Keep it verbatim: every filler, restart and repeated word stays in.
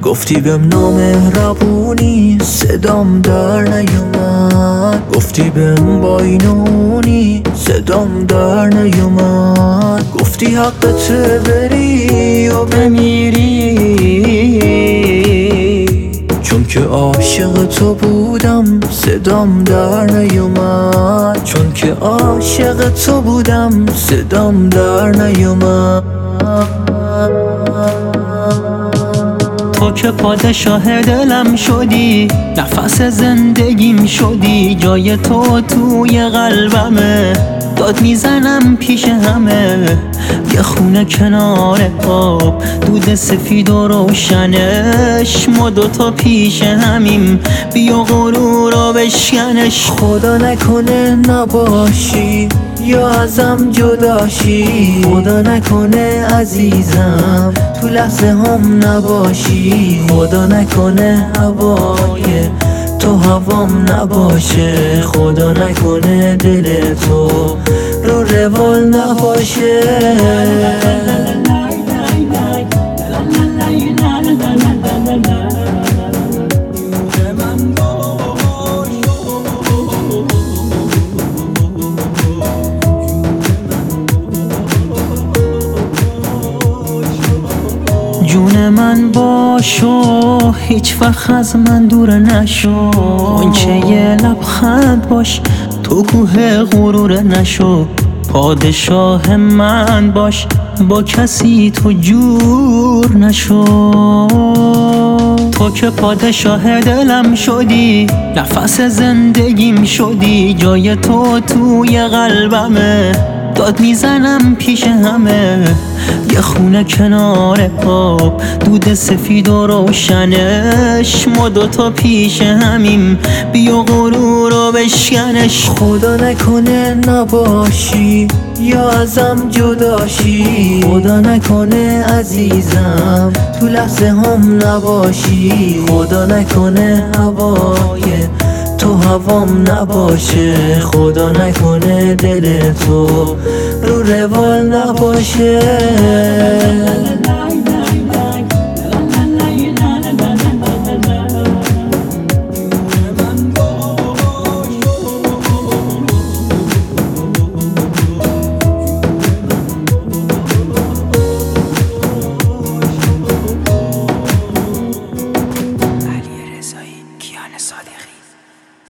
گفتی بهم نامهربونی صدام در نیومد، گفتی بهم با اینونی صدام در نیومد، گفتی حقته بری و بمیری، چون که عاشق تو بودم صدام در نیومد، چون که عاشق تو بودم صدام در نیومد. تو که پادشاه دلم شدی، نفس زندگیم شدی، جای تو توی قلبمه، داد میزنم پیش همه. یه خونه کنار آب، دود سفید و روشنش، ما دوتا پیش همیم، بیا غرور رو بشکنش. خدا نکنه نباشی یا ازم جداشی، خدا نکنه عزیزم تو لحظه هم نباشی، خدا نکنه هوای تو هوام نباشه، خدا نکنه دل تو رو روال نباشه. جون من باشو، هیچ وقت از من دور نشو، غنچه یه لبخند باش، تو کوه غرور نشو، پادشاه من باش، با کسی تو جور نشو. تو که پادشاه دلم شدی، نفس زندگیم شدی، جای تو توی قلبمه، داد میزنم پیش همه. یه خونه کنار آب، دود سفید و روشنش، ما دوتا پیش همیم، بیا غرور رو بشکنش. خدا نکنه نباشی یا ازم جداشی، خدا نکنه عزیزم تو لحظه هم نباشی، خدا نکنه هوای تو هوام نباشه، خدا نکنه دل تو رو روال نباشه.